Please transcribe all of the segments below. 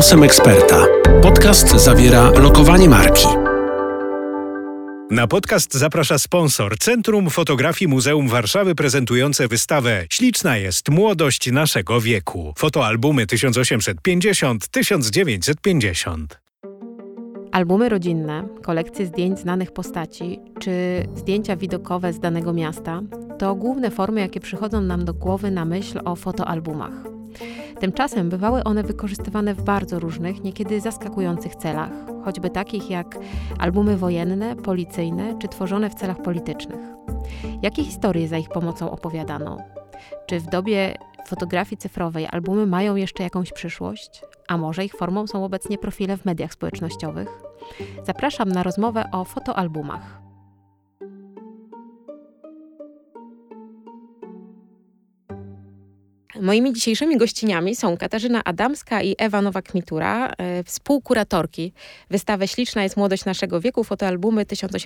Głosem eksperta. Podcast zawiera lokowanie marki. Na podcast zaprasza sponsor Centrum Fotografii Muzeum Warszawy prezentujące wystawę Śliczna jest młodość naszego wieku. Fotoalbumy 1850-1950. Albumy rodzinne, kolekcje zdjęć znanych postaci czy zdjęcia widokowe z danego miasta to główne formy, jakie przychodzą nam do głowy na myśl o fotoalbumach. Tymczasem bywały one wykorzystywane w bardzo różnych, niekiedy zaskakujących celach, choćby takich jak albumy wojenne, policyjne czy tworzone w celach politycznych. Jakie historie za ich pomocą opowiadano? Czy w dobie fotografii cyfrowej albumy mają jeszcze jakąś przyszłość? A może ich formą są obecnie profile w mediach społecznościowych? Zapraszam na rozmowę o fotoalbumach. Moimi dzisiejszymi gościniami są Katarzyna Adamska i Ewa Nowak-Mitura, współkuratorki wystawy Śliczna jest młodość naszego wieku, fotoalbumy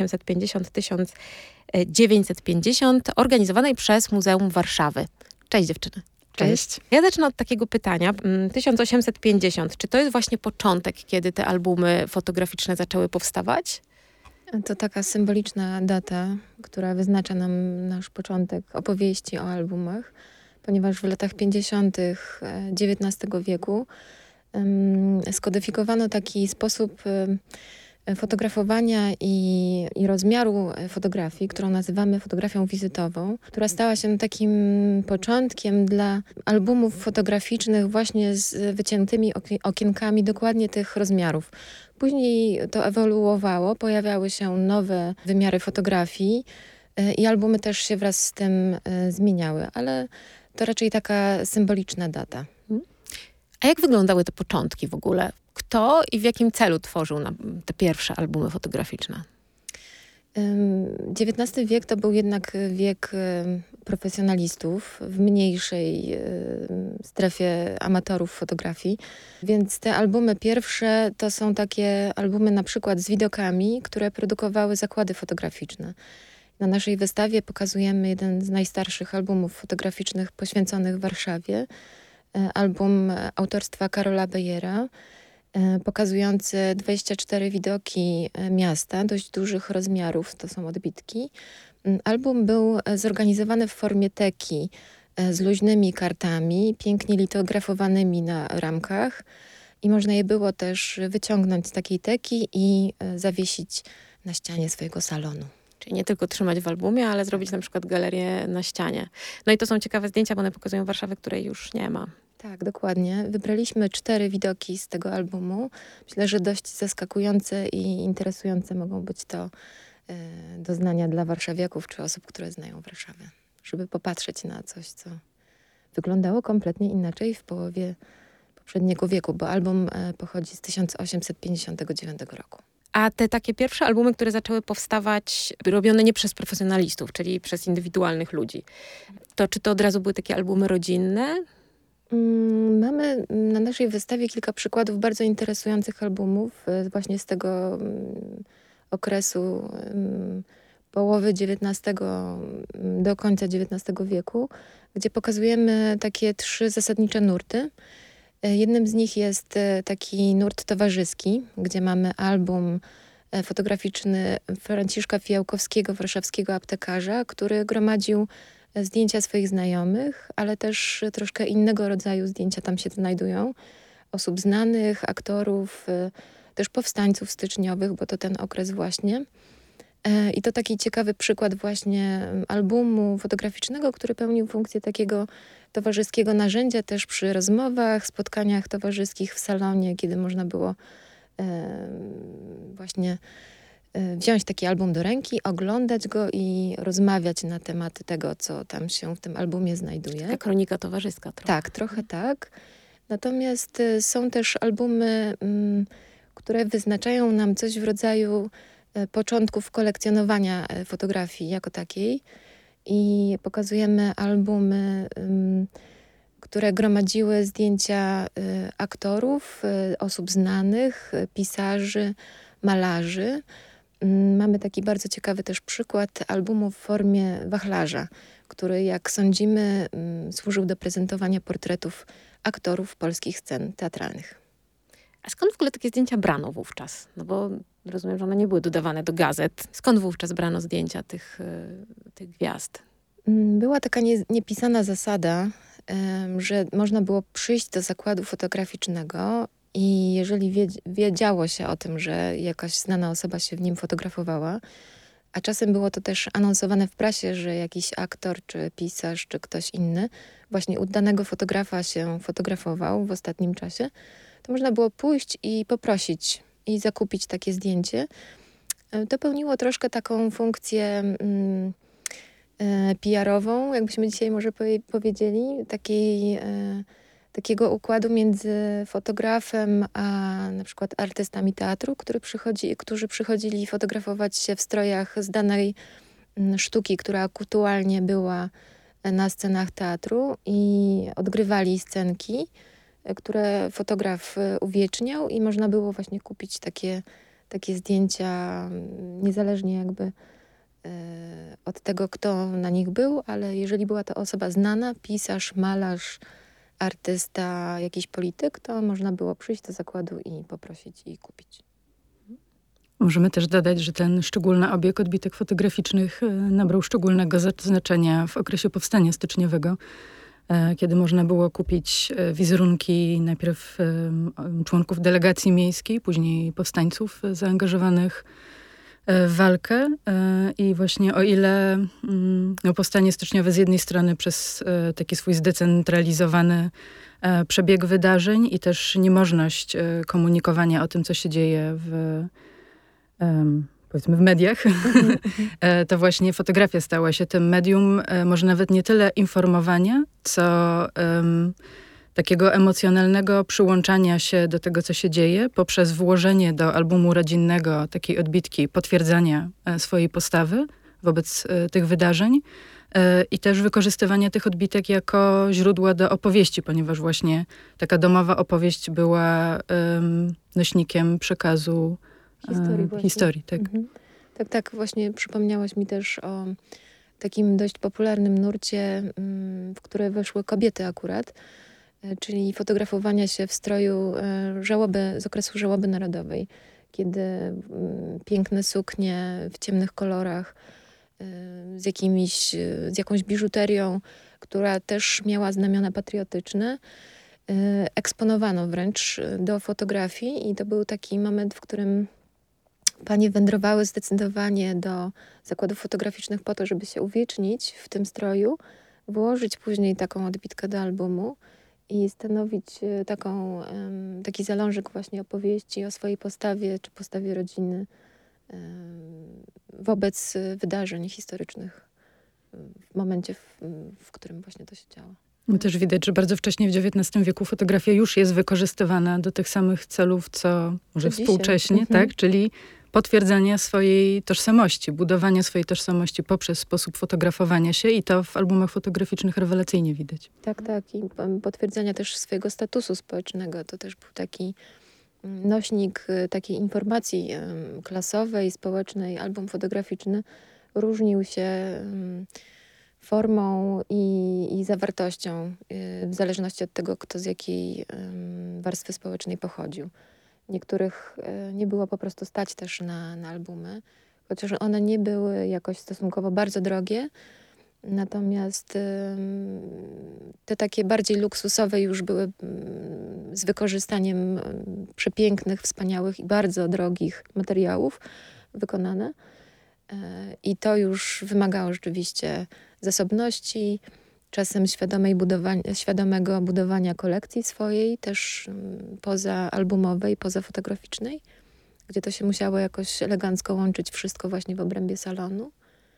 1850-1950, organizowanej przez Muzeum Warszawy. Cześć dziewczyny. Cześć. Ja zacznę od takiego pytania. 1850, czy to jest właśnie początek, kiedy te albumy fotograficzne zaczęły powstawać? To taka symboliczna data, która wyznacza nam nasz początek opowieści o albumach, ponieważ w latach 50. XIX wieku skodyfikowano taki sposób fotografowania i rozmiaru fotografii, którą nazywamy fotografią wizytową, która stała się takim początkiem dla albumów fotograficznych właśnie z wyciętymi okienkami dokładnie tych rozmiarów. Później to ewoluowało, pojawiały się nowe wymiary fotografii i albumy też się wraz z tym zmieniały, ale to raczej taka symboliczna data. A jak wyglądały te początki w ogóle? Kto i w jakim celu tworzył te pierwsze albumy fotograficzne? XIX wiek to był jednak wiek profesjonalistów w mniejszej strefie amatorów fotografii, więc te albumy pierwsze to są takie albumy na przykład z widokami, które produkowały zakłady fotograficzne. Na naszej wystawie pokazujemy jeden z najstarszych albumów fotograficznych poświęconych Warszawie. Album autorstwa Karola Bejera, pokazujący 24 widoki miasta, dość dużych rozmiarów, to są odbitki. Album był zorganizowany w formie teki z luźnymi kartami, pięknie litografowanymi na ramkach i można je było też wyciągnąć z takiej teki i zawiesić na ścianie swojego salonu. Czyli nie tylko trzymać w albumie, ale zrobić na przykład galerię na ścianie. No i to są ciekawe zdjęcia, bo one pokazują Warszawę, której już nie ma. Tak, dokładnie. Wybraliśmy 4 widoki z tego albumu. Myślę, że dość zaskakujące i interesujące mogą być to doznania dla warszawiaków czy osób, które znają Warszawę. Żeby popatrzeć na coś, co wyglądało kompletnie inaczej w połowie poprzedniego wieku, bo album pochodzi z 1859 roku. A te takie pierwsze albumy, które zaczęły powstawać, robione nie przez profesjonalistów, czyli przez indywidualnych ludzi, to czy to od razu były takie albumy rodzinne? Mamy na naszej wystawie kilka przykładów bardzo interesujących albumów właśnie z tego okresu połowy XIX do końca XIX wieku, gdzie pokazujemy takie 3 zasadnicze nurty. Jednym z nich jest taki nurt towarzyski, gdzie mamy album fotograficzny Franciszka Fijałkowskiego, warszawskiego aptekarza, który gromadził zdjęcia swoich znajomych, ale też troszkę innego rodzaju zdjęcia tam się znajdują. Osób znanych, aktorów, też powstańców styczniowych, bo to ten okres właśnie. I to taki ciekawy przykład właśnie albumu fotograficznego, który pełnił funkcję takiego towarzyskiego narzędzia też przy rozmowach, spotkaniach towarzyskich w salonie, kiedy można było właśnie wziąć taki album do ręki, oglądać go i rozmawiać na tematy tego, co tam się w tym albumie znajduje. Taka kronika towarzyska trochę. Tak, trochę tak. Natomiast są też albumy, które wyznaczają nam coś w rodzaju początków kolekcjonowania fotografii jako takiej. I pokazujemy albumy, które gromadziły zdjęcia aktorów, osób znanych, pisarzy, malarzy. Mamy taki bardzo ciekawy też przykład albumu w formie wachlarza, który, jak sądzimy, służył do prezentowania portretów aktorów polskich scen teatralnych. A skąd w ogóle takie zdjęcia brano wówczas? No bo rozumiem, że one nie były dodawane do gazet. Skąd wówczas brano zdjęcia tych gwiazd? Była taka niepisana zasada, że można było przyjść do zakładu fotograficznego i jeżeli wiedziało się o tym, że jakaś znana osoba się w nim fotografowała, a czasem było to też anonsowane w prasie, że jakiś aktor, czy pisarz, czy ktoś inny właśnie u danego fotografa się fotografował w ostatnim czasie, to można było pójść i poprosić i zakupić takie zdjęcie. To pełniło troszkę taką funkcję PR-ową, jakbyśmy dzisiaj może powiedzieli, takiego układu między fotografem a na przykład artystami teatru, którzy przychodzili fotografować się w strojach z danej sztuki, która aktualnie była na scenach teatru i odgrywali scenki, które fotograf uwieczniał i można było właśnie kupić takie zdjęcia niezależnie jakby od tego, kto na nich był, ale jeżeli była to osoba znana, pisarz, malarz, artysta, jakiś polityk, to można było przyjść do zakładu i poprosić i kupić. Możemy też dodać, że ten szczególny obieg odbitek fotograficznych nabrał szczególnego znaczenia w okresie powstania styczniowego, kiedy można było kupić wizerunki najpierw członków delegacji miejskiej, później powstańców zaangażowanych w walkę. I właśnie o ile powstanie styczniowe z jednej strony przez taki swój zdecentralizowany przebieg wydarzeń i też niemożność komunikowania o tym, co się dzieje powiedzmy w mediach, to właśnie fotografia stała się tym medium, może nawet nie tyle informowania, co takiego emocjonalnego przyłączania się do tego, co się dzieje, poprzez włożenie do albumu rodzinnego takiej odbitki potwierdzania swojej postawy wobec tych wydarzeń i też wykorzystywanie tych odbitek jako źródła do opowieści, ponieważ właśnie taka domowa opowieść była nośnikiem przekazu historii. Tak. Tak, właśnie przypomniałaś mi też o takim dość popularnym nurcie, w które weszły kobiety akurat, czyli fotografowania się w stroju z okresu żałoby narodowej, kiedy piękne suknie w ciemnych kolorach, z jakąś biżuterią, która też miała znamiona patriotyczne, eksponowano wręcz do fotografii i to był taki moment, w którym panie wędrowały zdecydowanie do zakładów fotograficznych po to, żeby się uwiecznić w tym stroju, włożyć później taką odbitkę do albumu i stanowić taki zalążek właśnie opowieści o swojej postawie czy postawie rodziny wobec wydarzeń historycznych w momencie, w którym właśnie to się działo. Też widać, że bardzo wcześnie w XIX wieku fotografia już jest wykorzystywana do tych samych celów, co może współcześnie, tak? Czyli potwierdzania swojej tożsamości, budowania swojej tożsamości poprzez sposób fotografowania się i to w albumach fotograficznych rewelacyjnie widać. Tak. I potwierdzania też swojego statusu społecznego. To też był taki nośnik takiej informacji klasowej, społecznej. Album fotograficzny różnił się formą i zawartością w zależności od tego, kto z jakiej warstwy społecznej pochodził. Niektórych nie było po prostu stać też na albumy, chociaż one nie były jakoś stosunkowo bardzo drogie. Natomiast te takie bardziej luksusowe już były z wykorzystaniem przepięknych, wspaniałych i bardzo drogich materiałów wykonane. I to już wymagało rzeczywiście zasobności, czasem świadomego budowania kolekcji swojej, też pozaalbumowej, pozafotograficznej, gdzie to się musiało jakoś elegancko łączyć wszystko właśnie w obrębie salonu.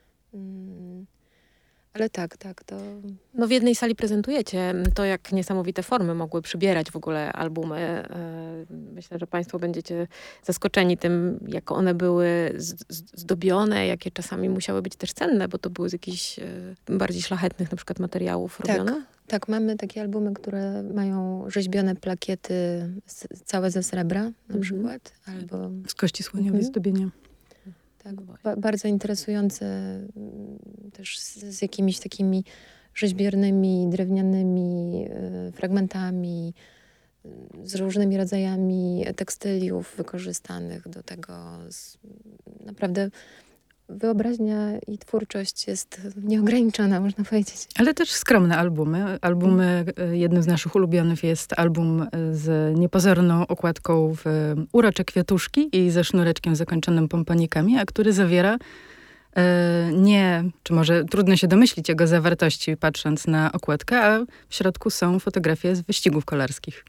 Ale tak, to... No w jednej sali prezentujecie to, jak niesamowite formy mogły przybierać w ogóle albumy. Myślę, że państwo będziecie zaskoczeni tym, jak one były zdobione, jakie czasami musiały być też cenne, bo to były z jakichś bardziej szlachetnych na przykład materiałów robione. Tak, mamy takie albumy, które mają rzeźbione plakiety całe ze srebra na przykład. Albo z kości słoniowej zdobienia. Tak, bardzo interesujące też z jakimiś takimi rzeźbionymi, drewnianymi fragmentami, z różnymi rodzajami tekstyliów wykorzystanych do tego. Naprawdę wyobraźnia i twórczość jest nieograniczona, można powiedzieć. Ale też skromne albumy. Jednym z naszych ulubionych jest album z niepozorną okładką w urocze kwiatuszki i ze sznureczkiem zakończonym pomponikami, a który zawiera czy może trudno się domyślić jego zawartości patrząc na okładkę, a w środku są fotografie z wyścigów kolarskich.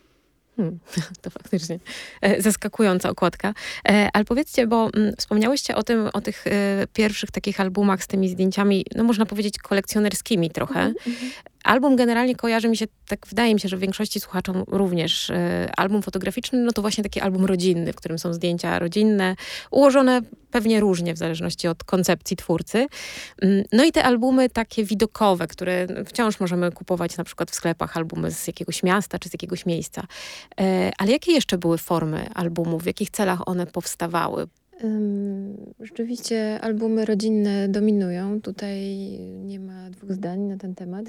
To faktycznie zaskakująca okładka. Ale powiedzcie, bo wspomniałyście o tych pierwszych takich albumach z tymi zdjęciami, no można powiedzieć kolekcjonerskimi trochę. Album generalnie kojarzy mi się, tak wydaje mi się, że w większości słuchaczom również album fotograficzny, no to właśnie taki album rodzinny, w którym są zdjęcia rodzinne, ułożone pewnie różnie w zależności od koncepcji twórcy. No i te albumy takie widokowe, które wciąż możemy kupować na przykład w sklepach, albumy z jakiegoś miasta czy z jakiegoś miejsca. Ale jakie jeszcze były formy albumów? W jakich celach one powstawały? Rzeczywiście albumy rodzinne dominują. Tutaj nie ma dwóch zdań na ten temat.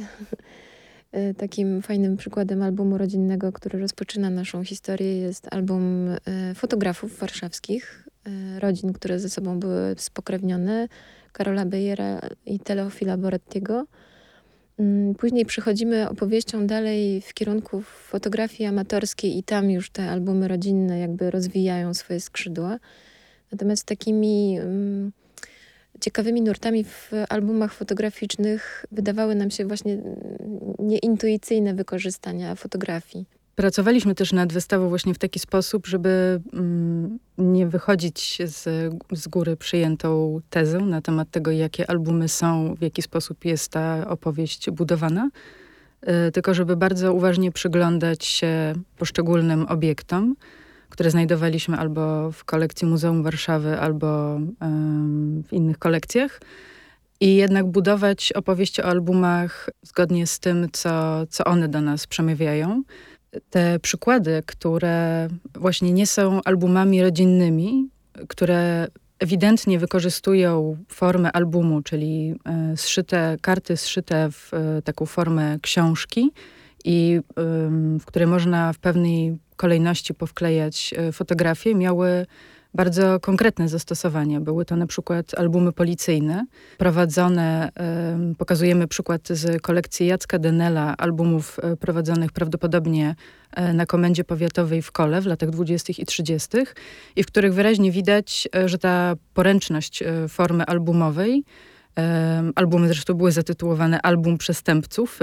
Takim fajnym przykładem albumu rodzinnego, który rozpoczyna naszą historię, jest album fotografów warszawskich, rodzin, które ze sobą były spokrewnione, Karola Bejera i Teofila Borettiego. Później przechodzimy opowieścią dalej w kierunku fotografii amatorskiej i tam już te albumy rodzinne jakby rozwijają swoje skrzydła. Natomiast takimi ciekawymi nurtami w albumach fotograficznych wydawały nam się właśnie nieintuicyjne wykorzystania fotografii. Pracowaliśmy też nad wystawą właśnie w taki sposób, żeby nie wychodzić z góry przyjętą tezą na temat tego, jakie albumy są, w jaki sposób jest ta opowieść budowana, tylko żeby bardzo uważnie przyglądać się poszczególnym obiektom, które znajdowaliśmy albo w kolekcji Muzeum Warszawy, albo w innych kolekcjach. I jednak budować opowieści o albumach zgodnie z tym, co one do nas przemawiają. Te przykłady, które właśnie nie są albumami rodzinnymi, które ewidentnie wykorzystują formę albumu, czyli karty zszyte w taką formę książki i w której można w pewnej kolejności powklejać fotografie, miały bardzo konkretne zastosowanie. Były to na przykład albumy policyjne, prowadzone, pokazujemy przykład z kolekcji Jacka Denela, albumów prowadzonych prawdopodobnie na Komendzie Powiatowej w Kole w latach 20. i 30. i w których wyraźnie widać, że ta poręczność formy albumowej, albumy zresztą były zatytułowane Album Przestępców.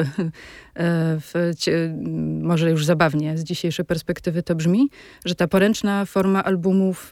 Może już zabawnie z dzisiejszej perspektywy to brzmi, że ta poręczna forma albumów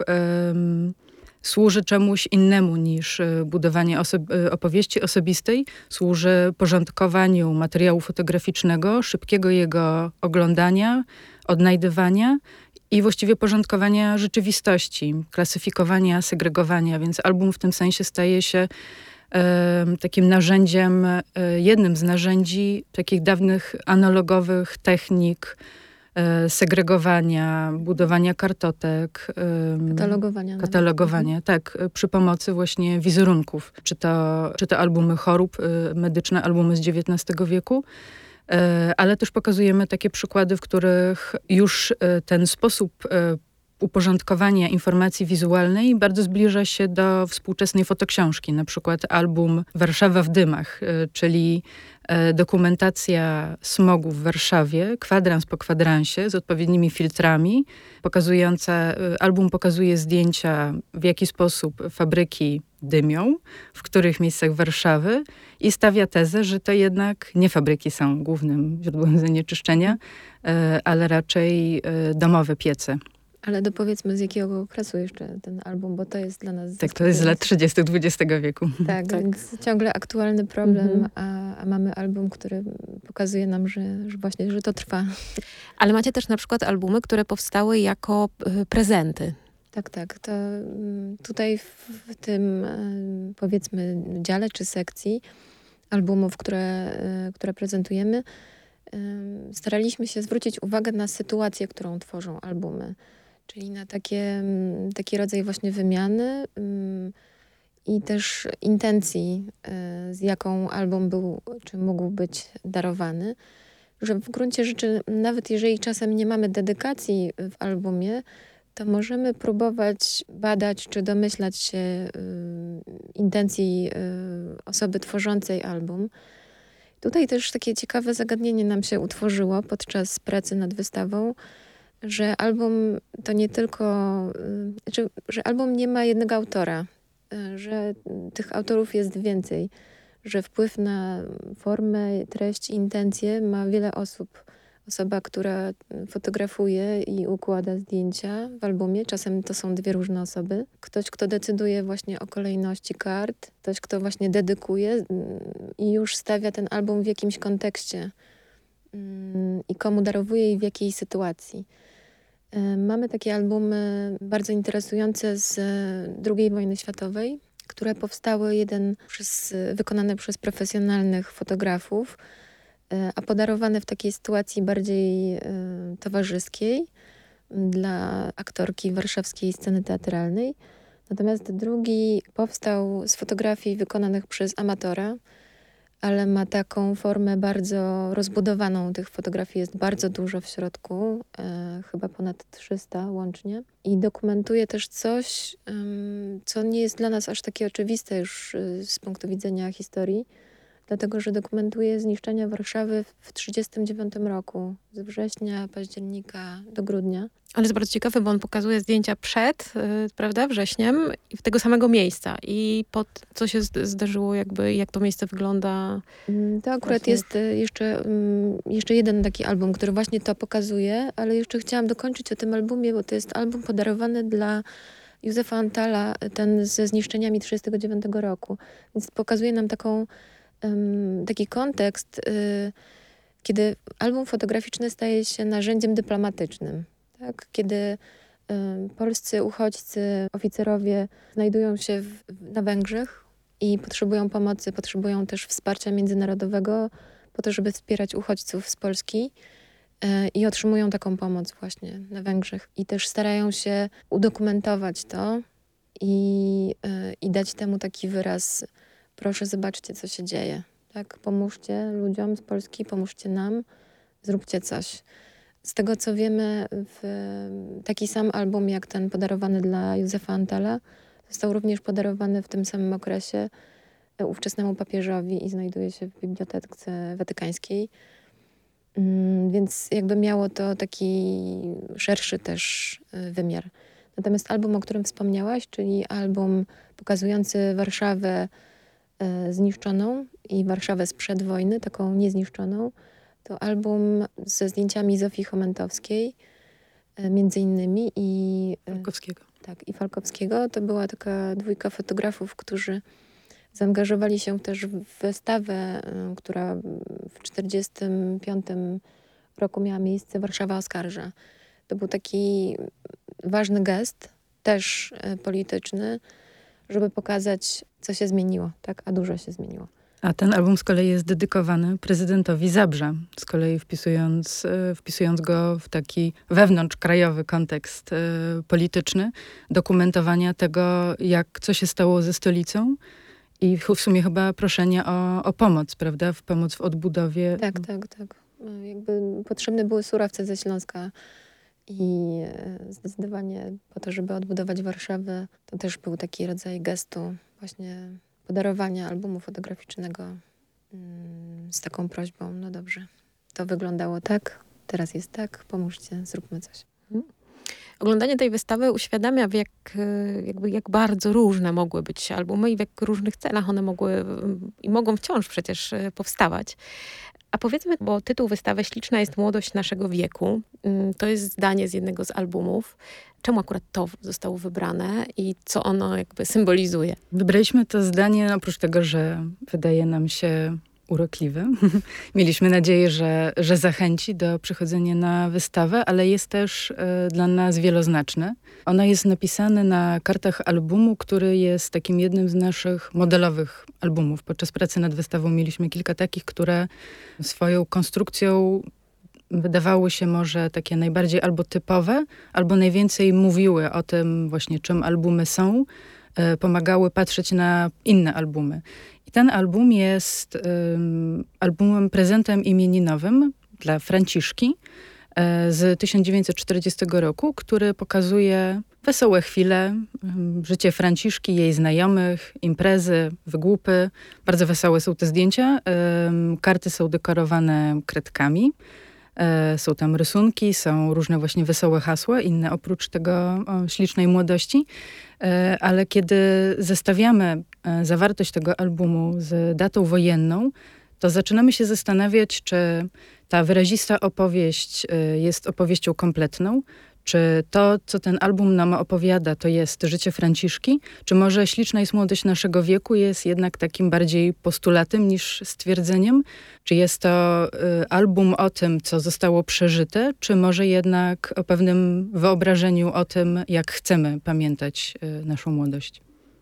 służy czemuś innemu niż budowanie opowieści osobistej. Służy porządkowaniu materiału fotograficznego, szybkiego jego oglądania, odnajdywania i właściwie porządkowania rzeczywistości, klasyfikowania, segregowania. Więc album w tym sensie staje się takim narzędziem, jednym z narzędzi takich dawnych analogowych technik segregowania, budowania kartotek. Katalogowania, tak, przy pomocy właśnie wizerunków. Czy to albumy chorób medyczne, albumy z XIX wieku, ale też pokazujemy takie przykłady, w których już ten sposób uporządkowania informacji wizualnej bardzo zbliża się do współczesnej fotoksiążki. Na przykład album Warszawa w dymach, czyli dokumentacja smogu w Warszawie, kwadrans po kwadransie z odpowiednimi filtrami, album pokazuje zdjęcia, w jaki sposób fabryki dymią, w których miejscach Warszawy i stawia tezę, że to jednak nie fabryki są głównym źródłem zanieczyszczenia, ale raczej domowe piece. Ale dopowiedzmy, z jakiego okresu jeszcze ten album, bo to jest dla nas... Tak, to jest z lat 30. XX wieku. Tak, więc ciągle aktualny problem, a mamy album, który pokazuje nam, że właśnie, że to trwa. Ale macie też na przykład albumy, które powstały jako prezenty. Tak. To tutaj w tym, powiedzmy, dziale czy sekcji albumów, które prezentujemy, staraliśmy się zwrócić uwagę na sytuację, którą tworzą albumy. Czyli na taki rodzaj właśnie wymiany i też intencji, z jaką album był, czy mógł być darowany. że w gruncie rzeczy, nawet jeżeli czasem nie mamy dedykacji w albumie, to możemy próbować badać czy domyślać się intencji osoby tworzącej album. Tutaj też takie ciekawe zagadnienie nam się utworzyło podczas pracy nad wystawą, że album to nie tylko, że album nie ma jednego autora, że tych autorów jest więcej, że wpływ na formę, treść, intencje ma wiele osób. Osoba, która fotografuje i układa zdjęcia w albumie, czasem to są dwie różne osoby. Ktoś, kto decyduje właśnie o kolejności kart, ktoś, kto właśnie dedykuje i już stawia ten album w jakimś kontekście i komu darowuje i w jakiej sytuacji. Mamy takie albumy bardzo interesujące z II wojny światowej, które powstały wykonane przez profesjonalnych fotografów, a podarowane w takiej sytuacji bardziej towarzyskiej dla aktorki warszawskiej sceny teatralnej. Natomiast drugi powstał z fotografii wykonanych przez amatora, ale ma taką formę bardzo rozbudowaną. Tych fotografii jest bardzo dużo w środku, chyba ponad 300 łącznie. I dokumentuje też coś, co nie jest dla nas aż takie oczywiste już z punktu widzenia historii, dlatego że dokumentuje zniszczenia Warszawy w 1939 roku, z września, października do grudnia. Ale jest bardzo ciekawy, bo on pokazuje zdjęcia przed, prawda, wrześniem i tego samego miejsca. I co się zdarzyło, jakby jak to miejsce wygląda. To akurat jest jeszcze jeden taki album, który właśnie to pokazuje, ale jeszcze chciałam dokończyć o tym albumie, bo to jest album podarowany dla Józefa Antala, ten ze zniszczeniami 1939 roku. Więc pokazuje nam taki kontekst, kiedy album fotograficzny staje się narzędziem dyplomatycznym. Tak? Kiedy polscy uchodźcy, oficerowie znajdują się na Węgrzech i potrzebują pomocy, potrzebują też wsparcia międzynarodowego po to, żeby wspierać uchodźców z Polski i otrzymują taką pomoc właśnie na Węgrzech. I też starają się udokumentować to i dać temu taki wyraz. Proszę, zobaczcie, co się dzieje. Tak? Pomóżcie ludziom z Polski, pomóżcie nam, zróbcie coś. Z tego, co wiemy, taki sam album jak ten podarowany dla Józefa Antala został również podarowany w tym samym okresie ówczesnemu papieżowi i znajduje się w Bibliotece Watykańskiej. Więc jakby miało to taki szerszy też wymiar. Natomiast album, o którym wspomniałaś, czyli album pokazujący Warszawę zniszczoną i Warszawę sprzed wojny, taką niezniszczoną, to album ze zdjęciami Zofii Chomentowskiej, między innymi i Falkowskiego. Tak, i Falkowskiego. To była taka dwójka fotografów, którzy zaangażowali się też w wystawę, która w 1945 roku miała miejsce, Warszawa oskarża. To był taki ważny gest, też polityczny, żeby pokazać, co się zmieniło, tak? A dużo się zmieniło. A ten album z kolei jest dedykowany prezydentowi Zabrza, z kolei wpisując go w taki wewnątrzkrajowy kontekst polityczny, dokumentowania tego, co się stało ze stolicą i w sumie chyba proszenie o pomoc, prawda? Pomoc w odbudowie. Tak. Jakby potrzebne były surowce ze Śląska i zdecydowanie po to, żeby odbudować Warszawę, to też był taki rodzaj gestu właśnie podarowania albumu fotograficznego z taką prośbą, no dobrze, to wyglądało tak, teraz jest tak, pomóżcie, zróbmy coś. Oglądanie tej wystawy uświadamia, jak bardzo różne mogły być albumy i w jak różnych celach one mogły i mogą wciąż przecież powstawać. A powiedzmy, bo tytuł wystawy Śliczna jest młodość naszego wieku. To jest zdanie z jednego z albumów. Czemu akurat to zostało wybrane i co ono jakby symbolizuje? Wybraliśmy to zdanie, oprócz tego, że wydaje nam się urokliwe. Mieliśmy nadzieję, że zachęci do przychodzenia na wystawę, ale jest też dla nas wieloznaczne. Ona jest napisana na kartach albumu, który jest takim jednym z naszych modelowych albumów. Podczas pracy nad wystawą mieliśmy kilka takich, które swoją konstrukcją wydawały się może takie najbardziej albo typowe, albo najwięcej mówiły o tym właśnie, czym albumy są, pomagały patrzeć na inne albumy. I ten album jest albumem prezentem imieninowym dla Franciszki z 1940 roku, który pokazuje wesołe chwile, życie Franciszki, jej znajomych, imprezy, wygłupy. Bardzo wesołe są te zdjęcia. Karty są dekorowane kredkami. Są tam rysunki, są różne właśnie wesołe hasła, inne oprócz tego ślicznej młodości. Ale kiedy zestawiamy zawartość tego albumu z datą wojenną, to zaczynamy się zastanawiać, czy ta wyrazista opowieść jest opowieścią kompletną, czy to, co ten album nam opowiada, to jest życie Franciszki, czy może Śliczna jest młodość naszego wieku jest jednak takim bardziej postulatem niż stwierdzeniem? Czy jest to album o tym, co zostało przeżyte, czy może jednak o pewnym wyobrażeniu o tym, jak chcemy pamiętać naszą młodość?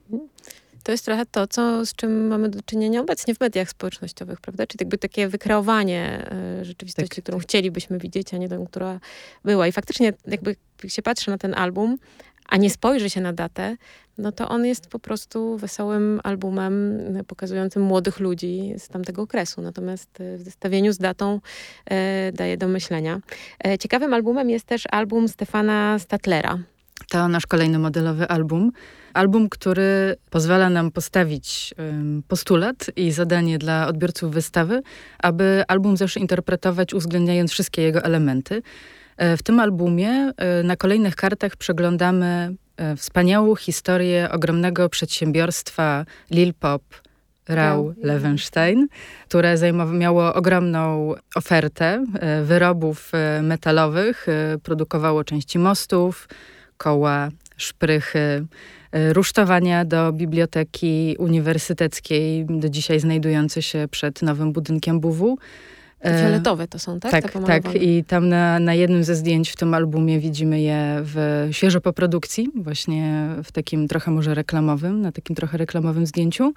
To jest trochę to, z czym mamy do czynienia obecnie w mediach społecznościowych, prawda? Czyli jakby takie wykreowanie rzeczywistości, którą chcielibyśmy widzieć, a nie tą, która była. I faktycznie jakby jak się patrzy na ten album, a nie spojrzy się na datę, no to on jest po prostu wesołym albumem pokazującym młodych ludzi z tamtego okresu. Natomiast w zestawieniu z datą daje do myślenia. Ciekawym albumem jest też album Stefana Statlera. To nasz kolejny modelowy album. Album, który pozwala nam postawić postulat i zadanie dla odbiorców wystawy, aby album zawsze interpretować, uwzględniając wszystkie jego elementy. W tym albumie na kolejnych kartach przeglądamy wspaniałą historię ogromnego przedsiębiorstwa Lil Pop Rauh Levenstein, które miało ogromną ofertę wyrobów metalowych, produkowało części mostów, koła, szprychy, rusztowania do biblioteki uniwersyteckiej, do dzisiaj znajdujące się przed nowym budynkiem BUW. Te fioletowe to są, tak? Tak. I tam na jednym ze zdjęć w tym albumie widzimy je świeżo po produkcji, właśnie w takim trochę może reklamowym, na takim trochę reklamowym zdjęciu.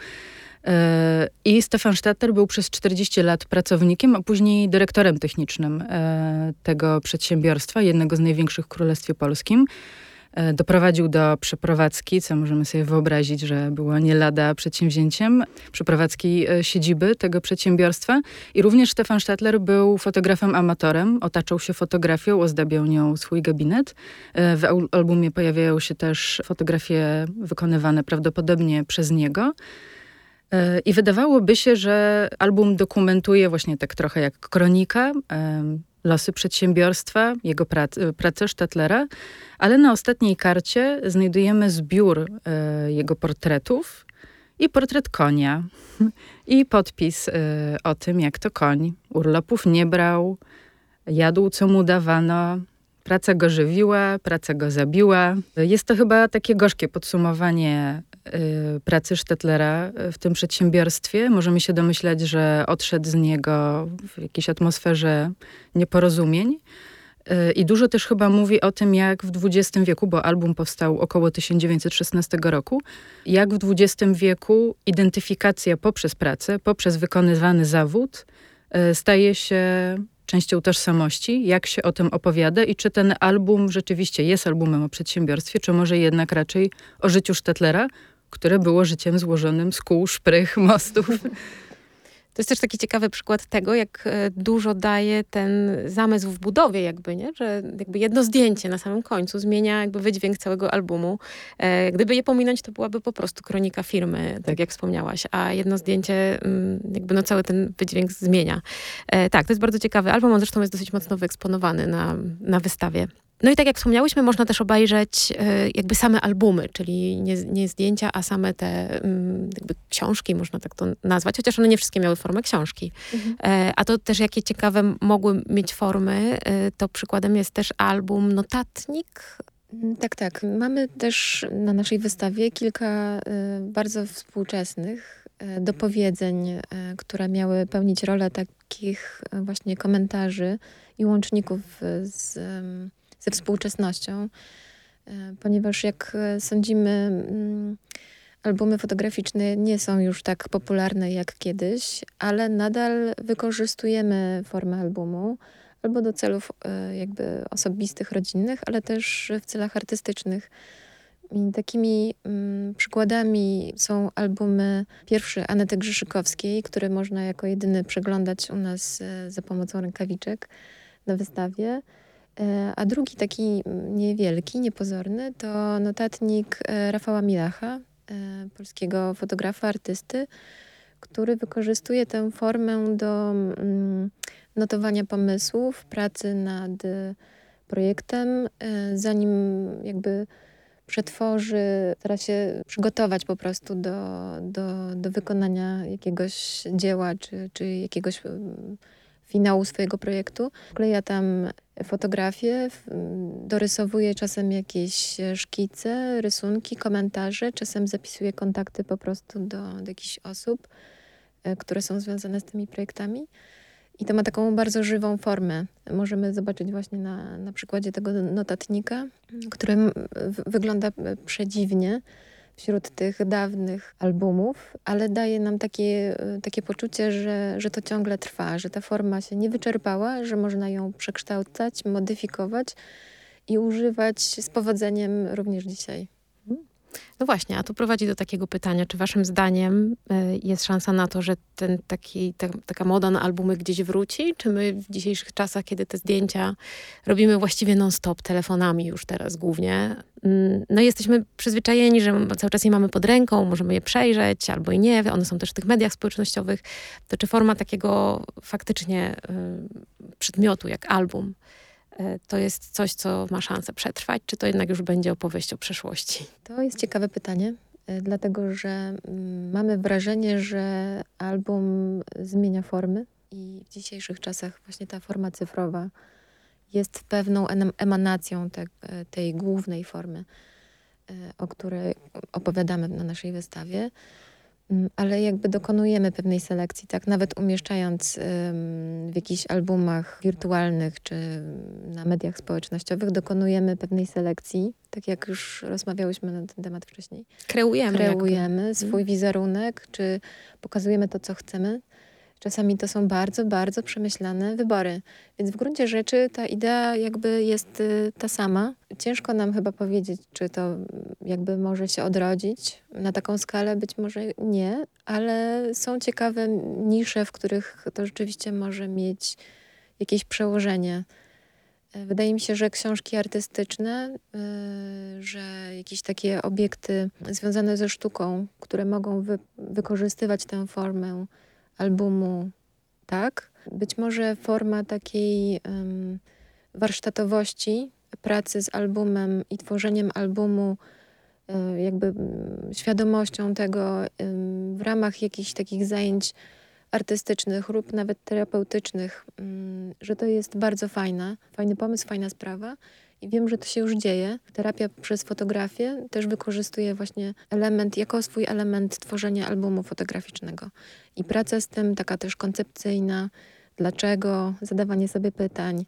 I Stefan Statter był przez 40 lat pracownikiem, a później dyrektorem technicznym tego przedsiębiorstwa, jednego z największych w Królestwie Polskim. Doprowadził do przeprowadzki, co możemy sobie wyobrazić, że było nie lada przedsięwzięciem, przeprowadzki siedziby tego przedsiębiorstwa. I również Stefan Stattler był fotografem amatorem, otaczał się fotografią, ozdabiał nią swój gabinet. W albumie pojawiają się też fotografie wykonywane prawdopodobnie przez niego. I wydawałoby się, że album dokumentuje właśnie tak trochę jak kronika, losy przedsiębiorstwa, jego pracę Stattlera, ale na ostatniej karcie znajdujemy zbiór jego portretów i portret konia. I podpis o tym, jak to koń urlopów nie brał, jadł, co mu dawano, praca go żywiła, praca go zabiła. Jest to chyba takie gorzkie podsumowanie pracy Stattlera w tym przedsiębiorstwie. Możemy się domyślać, że odszedł z niego w jakiejś atmosferze nieporozumień. I dużo też chyba mówi o tym, jak w XX wieku, bo album powstał około 1916 roku, jak w XX wieku identyfikacja poprzez pracę, poprzez wykonywany zawód staje się częścią tożsamości, jak się o tym opowiada i czy ten album rzeczywiście jest albumem o przedsiębiorstwie, czy może jednak raczej o życiu Stattlera, które było życiem złożonym z kół, szprych, mostów. To jest też taki ciekawy przykład tego, jak dużo daje ten zamysł w budowie jakby, nie? Że jakby jedno zdjęcie na samym końcu zmienia jakby wydźwięk całego albumu. Gdyby je pominąć, to byłaby po prostu kronika firmy, tak jak wspomniałaś, a jedno zdjęcie jakby cały ten wydźwięk zmienia. Tak, to jest bardzo ciekawy album, on zresztą jest dosyć mocno wyeksponowany na wystawie. No i tak jak wspomniałyśmy, można też obejrzeć jakby same albumy, czyli nie zdjęcia, a same te jakby książki, można tak to nazwać, chociaż one nie wszystkie miały formę książki. A to też jakie ciekawe mogły mieć formy, to przykładem jest też album Notatnik. Tak. Mamy też na naszej wystawie kilka bardzo współczesnych dopowiedzeń, które miały pełnić rolę takich właśnie komentarzy i łączników ze współczesnością, ponieważ jak sądzimy, albumy fotograficzne nie są już tak popularne jak kiedyś, ale nadal wykorzystujemy formę albumu albo do celów jakby osobistych, rodzinnych, ale też w celach artystycznych. I takimi przykładami są albumy pierwszy Anety Grzeszykowskiej, które można jako jedyny przeglądać u nas za pomocą rękawiczek na wystawie. A drugi taki niewielki, niepozorny to notatnik Rafała Milacha, polskiego fotografa, artysty, który wykorzystuje tę formę do notowania pomysłów, pracy nad projektem, zanim jakby przetworzy, stara się przygotować po prostu do wykonania jakiegoś dzieła czy jakiegoś finału swojego projektu. Wkleja tam fotografie, dorysowuje czasem jakieś szkice, rysunki, komentarze, czasem zapisuje kontakty po prostu do jakichś osób, które są związane z tymi projektami. I to ma taką bardzo żywą formę. Możemy zobaczyć właśnie na przykładzie tego notatnika, który wygląda przedziwnie wśród tych dawnych albumów, ale daje nam takie poczucie, że to ciągle trwa, że ta forma się nie wyczerpała, że można ją przekształcać, modyfikować i używać z powodzeniem również dzisiaj. No właśnie, a to prowadzi do takiego pytania, czy waszym zdaniem jest szansa na to, że taka moda na albumy gdzieś wróci? Czy my w dzisiejszych czasach, kiedy te zdjęcia robimy właściwie non-stop telefonami już teraz głównie, no jesteśmy przyzwyczajeni, że cały czas je mamy pod ręką, możemy je przejrzeć albo i nie, one są też w tych mediach społecznościowych, to czy forma takiego faktycznie przedmiotu jak album to jest coś, co ma szansę przetrwać, czy to jednak już będzie opowieść o przeszłości? To jest ciekawe pytanie, dlatego że mamy wrażenie, że album zmienia formy i w dzisiejszych czasach właśnie ta forma cyfrowa jest pewną emanacją tej głównej formy, o której opowiadamy na naszej wystawie. Ale jakby dokonujemy pewnej selekcji, tak? Nawet umieszczając w jakichś albumach wirtualnych czy na mediach społecznościowych, dokonujemy pewnej selekcji, tak jak już rozmawiałyśmy na ten temat wcześniej. Kreujemy swój wizerunek, czy pokazujemy to, co chcemy. Czasami to są bardzo, bardzo przemyślane wybory. Więc w gruncie rzeczy ta idea jakby jest ta sama. Ciężko nam chyba powiedzieć, czy to jakby może się odrodzić na taką skalę. Być może nie, ale są ciekawe nisze, w których to rzeczywiście może mieć jakieś przełożenie. Wydaje mi się, że książki artystyczne, że jakieś takie obiekty związane ze sztuką, które mogą wykorzystywać tę formę albumu, tak. Być może forma takiej warsztatowości, pracy z albumem i tworzeniem albumu jakby świadomością tego w ramach jakichś takich zajęć artystycznych lub nawet terapeutycznych, że to jest bardzo fajny pomysł, fajna sprawa. I wiem, że to się już dzieje. Terapia przez fotografię też wykorzystuje właśnie jako swój element tworzenia albumu fotograficznego. I praca z tym, taka też koncepcyjna, dlaczego, zadawanie sobie pytań,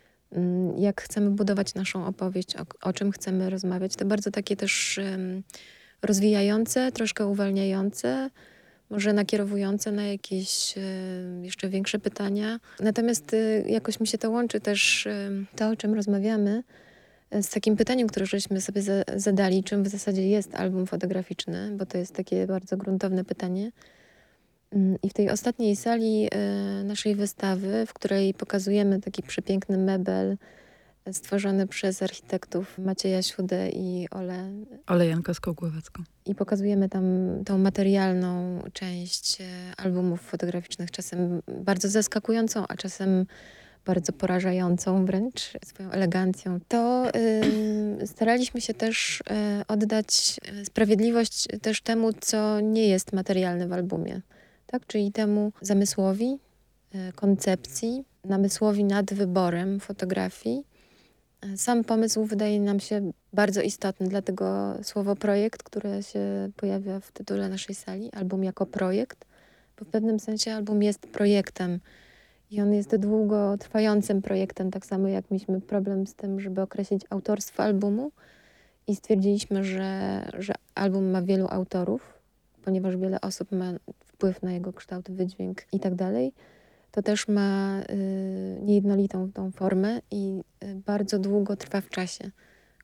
jak chcemy budować naszą opowieść, o czym chcemy rozmawiać. To bardzo takie też rozwijające, troszkę uwalniające, może nakierowujące na jakieś jeszcze większe pytania. Natomiast jakoś mi się to łączy też to, o czym rozmawiamy, z takim pytaniem, które żeśmy sobie zadali, czym w zasadzie jest album fotograficzny, bo to jest takie bardzo gruntowne pytanie. I w tej ostatniej sali naszej wystawy, w której pokazujemy taki przepiękny mebel stworzony przez architektów Macieja Siudę i Olę Jankowską-Głowacką. I pokazujemy tam tą materialną część albumów fotograficznych, czasem bardzo zaskakującą, a czasem bardzo porażającą wręcz swoją elegancją. To staraliśmy się też oddać sprawiedliwość też temu, co nie jest materialne w albumie. Tak? Czyli temu zamysłowi, koncepcji, namysłowi nad wyborem fotografii. Sam pomysł wydaje nam się bardzo istotny, dlatego słowo projekt, które się pojawia w tytule naszej sali, album jako projekt, bo w pewnym sensie album jest projektem i on jest długotrwającym projektem, tak samo jak mieliśmy problem z tym, żeby określić autorstwo albumu i stwierdziliśmy, że album ma wielu autorów, ponieważ wiele osób ma wpływ na jego kształt, wydźwięk i tak dalej. To też ma niejednolitą tą formę i bardzo długo trwa w czasie.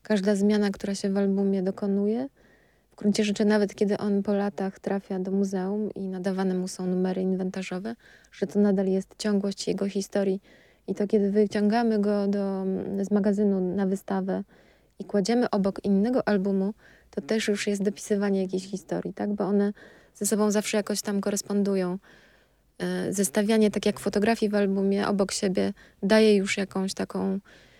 każda zmiana, która się w albumie dokonuje, w gruncie rzeczy nawet kiedy on po latach trafia do muzeum i nadawane mu są numery inwentarzowe, że to nadal jest ciągłość jego historii. I to kiedy wyciągamy go z magazynu na wystawę i kładziemy obok innego albumu, to też już jest dopisywanie jakiejś historii, tak? Bo one ze sobą zawsze jakoś tam korespondują. Zestawianie, tak jak fotografii w albumie, obok siebie daje już jakąś taką,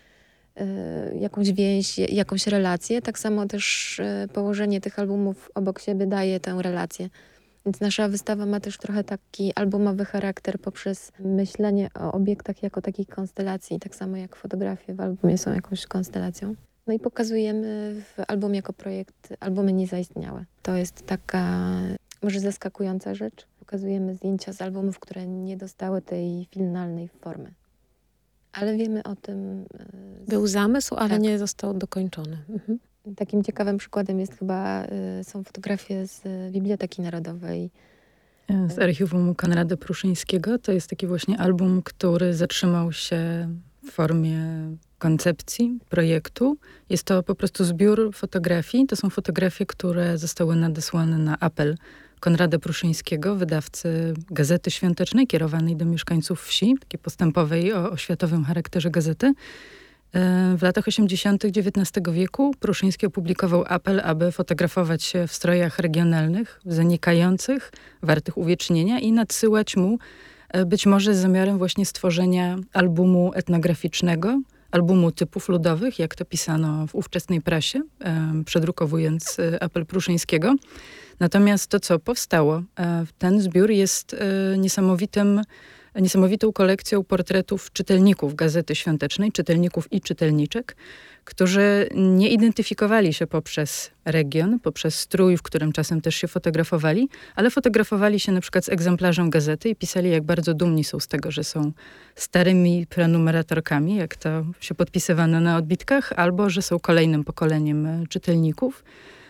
jakąś więź, jakąś relację. Tak samo też położenie tych albumów obok siebie daje tę relację. Więc nasza wystawa ma też trochę taki albumowy charakter poprzez myślenie o obiektach jako takiej konstelacji, tak samo jak fotografie w albumie są jakąś konstelacją. No i pokazujemy w albumie jako projekt albumy niezaistniałe. To jest taka może zaskakująca rzecz. Pokazujemy zdjęcia z albumów, które nie dostały tej finalnej formy. Ale wiemy o tym. Był zamysł, ale tak. nie został dokończony. Mhm. Takim ciekawym przykładem jest chyba, są fotografie z Biblioteki Narodowej. Z archiwum Konrada Pruszyńskiego. To jest taki właśnie album, który zatrzymał się w formie koncepcji, projektu. Jest to po prostu zbiór fotografii. To są fotografie, które zostały nadesłane na apel Konrada Pruszyńskiego, wydawcy Gazety Świątecznej, kierowanej do mieszkańców wsi, takiej postępowej o światowym charakterze gazety. W latach 80. XIX wieku Pruszyński opublikował apel, aby fotografować się w strojach regionalnych, zanikających, wartych uwiecznienia i nadsyłać mu być może z zamiarem właśnie stworzenia albumu etnograficznego, albumu typów ludowych, jak to pisano w ówczesnej prasie, przedrukowując apel Pruszyńskiego. Natomiast to, co powstało, ten zbiór jest niesamowitą kolekcją portretów czytelników Gazety Świątecznej, czytelników i czytelniczek, którzy nie identyfikowali się poprzez region, poprzez strój, w którym czasem też się fotografowali, ale fotografowali się na przykład z egzemplarzem gazety i pisali, jak bardzo dumni są z tego, że są starymi prenumeratorkami, jak to się podpisywano na odbitkach, albo że są kolejnym pokoleniem czytelników.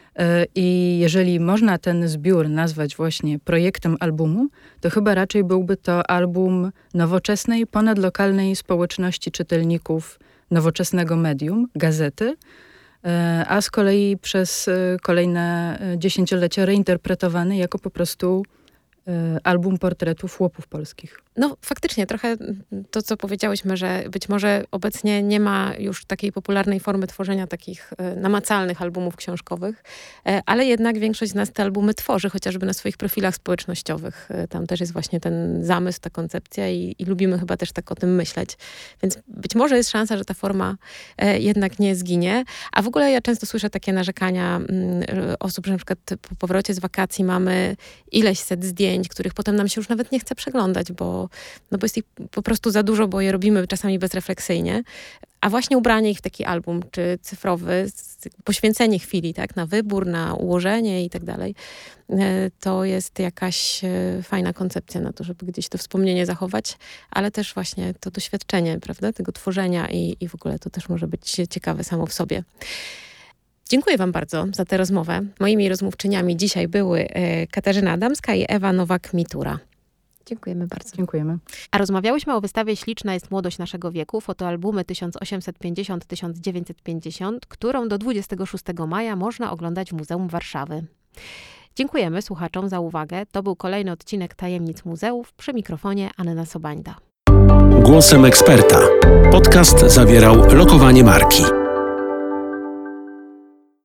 I jeżeli można ten zbiór nazwać właśnie projektem albumu, to chyba raczej byłby to album nowoczesnej, ponadlokalnej społeczności czytelników nowoczesnego medium, gazety, a z kolei przez kolejne dziesięciolecia reinterpretowany jako po prostu album portretów chłopów polskich. No faktycznie, trochę to, co powiedziałyśmy, że być może obecnie nie ma już takiej popularnej formy tworzenia takich namacalnych albumów książkowych, ale jednak większość z nas te albumy tworzy, chociażby na swoich profilach społecznościowych. Tam też jest właśnie ten zamysł, ta koncepcja i lubimy chyba też tak o tym myśleć. Więc być może jest szansa, że ta forma jednak nie zginie. A w ogóle ja często słyszę takie narzekania osób, że na przykład po powrocie z wakacji mamy ileś set zdjęć, których potem nam się już nawet nie chce przeglądać, bo jest ich po prostu za dużo, bo je robimy czasami bezrefleksyjnie. A właśnie ubranie ich w taki album, czy cyfrowy, poświęcenie chwili, tak, na wybór, na ułożenie i tak dalej, to jest jakaś fajna koncepcja na to, żeby gdzieś to wspomnienie zachować, ale też właśnie to doświadczenie, prawda, tego tworzenia i w ogóle to też może być ciekawe samo w sobie. Dziękuję wam bardzo za tę rozmowę. Moimi rozmówczyniami dzisiaj były Katarzyna Adamska i Ewa Nowak-Mitura. Dziękujemy bardzo. Dziękujemy. A rozmawiałyśmy o wystawie Śliczna jest młodość naszego wieku, fotoalbumy 1850-1950, którą do 26 maja można oglądać w Muzeum Warszawy. Dziękujemy słuchaczom za uwagę. To był kolejny odcinek Tajemnic Muzeów. Przy mikrofonie Anna Sobańda. Głosem eksperta. Podcast zawierał lokowanie marki.